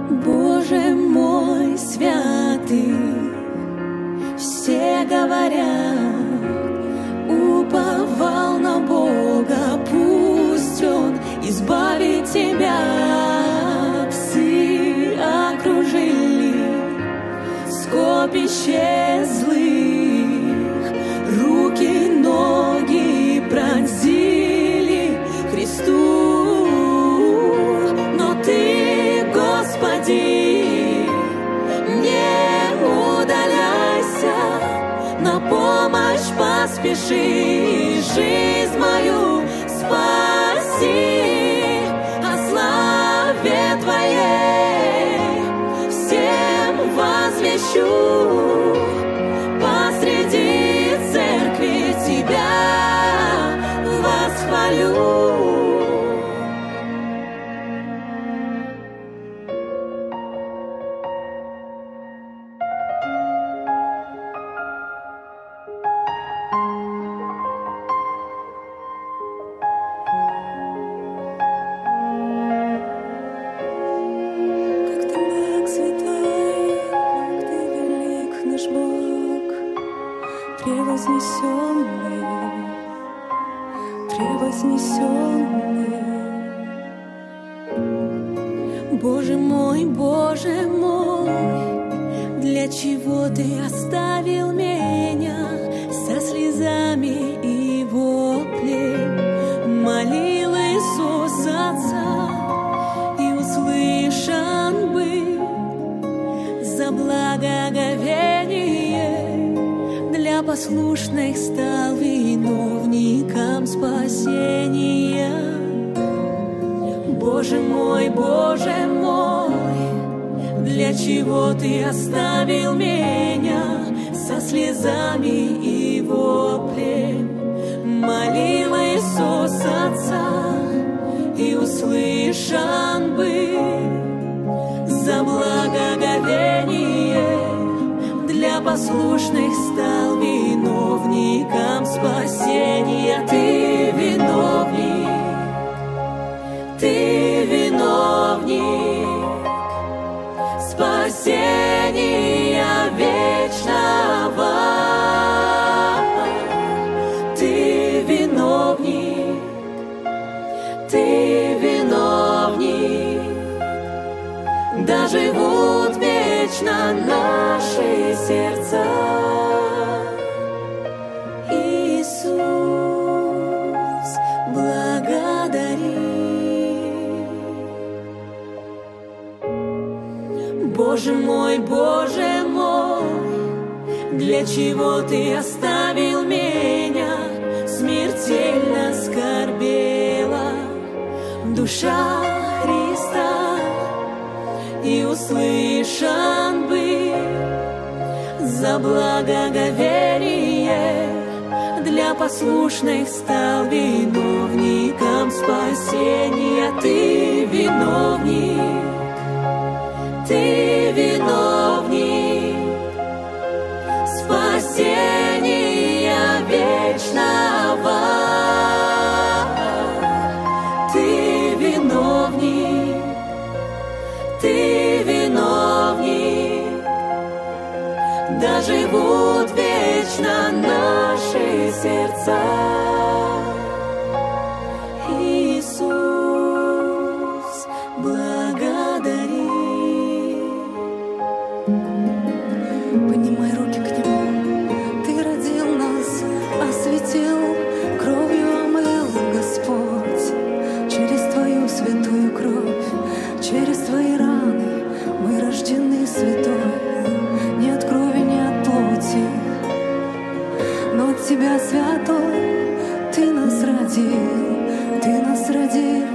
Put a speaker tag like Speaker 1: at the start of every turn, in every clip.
Speaker 1: Боже мой святый, все говорят, уповал на Бога, пусть Он избавит тебя. Псы окружили, скопище злых, руки, ноги пронзили Христу. Но Ты, Господи, не удаляйся, на помощь поспеши, жизнь мою спаси. О славе Твоей всем возвещу, посреди церкви Тебя восхвалю. Боже мой, для чего Ты оставил меня со слезами и воплем? Молил Иисус Отца, и услышан был за благоговение. Для послушных стал виновником спасения. Боже мой, для чего Ты оставил меня со слезами и воплем? Молил Иисус Отца, и услышан был за благоговение. Для послушных стал виновником спасения. Ты виновник, Ты виновник спасения вечного. Ты виновник, Ты виновник, да живут вечно наши сердца. Иисус, благодари. Боже мой, для чего Ты оставил меня? Смертельно скорбела душа Христа, и услышан был за благоговение. Для послушных стал виновником спасения. Ты виновник, Ты виновник спасения вечного. Ты виновник, Ты виновник, да живут вечно наши сердца. Иисус, благодари.
Speaker 2: Поднимай руки к Нему. Ты родил нас, осветил, кровью омыл, Господь. Через Твою святую кровь, через Твои раны мы рождены святой. Не от крови, не от плоти, но от Тебя, святой, Ты нас родил, Ты нас родил.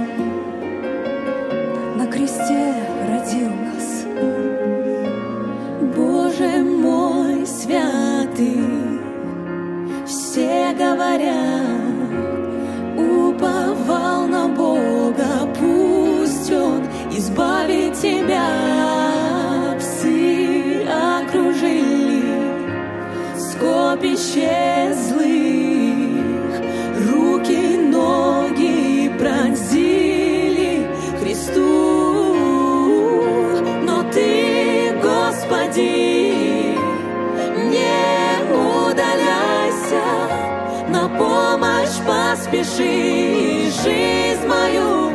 Speaker 2: На кресте родил нас.
Speaker 1: Боже мой святый, все говорят, уповал на Бога, пусть Он избавит тебя. Псы окружили, скопище злых, руки, ноги пронзили Христу. помощь поспеши, жизнь мою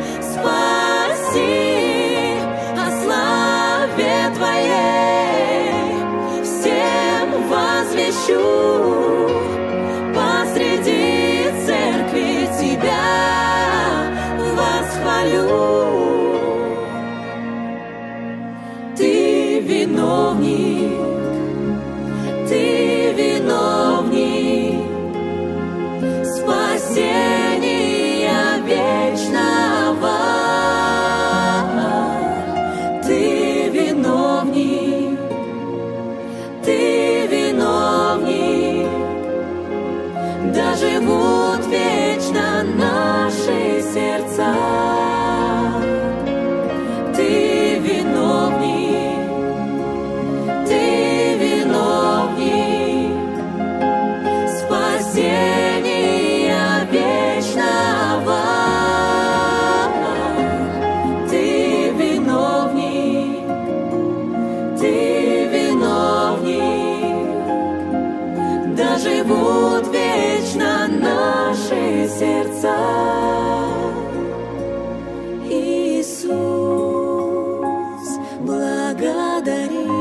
Speaker 1: спаси, о славе Твоей всем возвещу, посреди церкви Тебя восхвалю. Ты виновник, спасения вечного. Ты виновник, да живут вечно наши сердца. Ты виновник, спасения вечного. Ты виновник, да живут вечно наши сердца. Иисус, благодари.